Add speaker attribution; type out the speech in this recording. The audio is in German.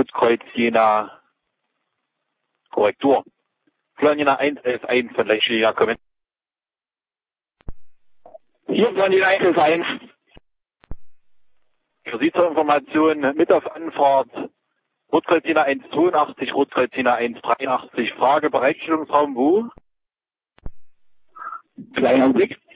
Speaker 1: Rotkreuz Jena. Korrektur. Plan Jena 111 von Lechel Jena kommen.
Speaker 2: Hier Plan Jena 111.
Speaker 1: Für Sie zur Information mit auf Anfahrt Rotkreuz Jena 182, Rotkreuz Jena 183. Frage Bereitstellungsraum wo?
Speaker 2: Kleiner Augenblick.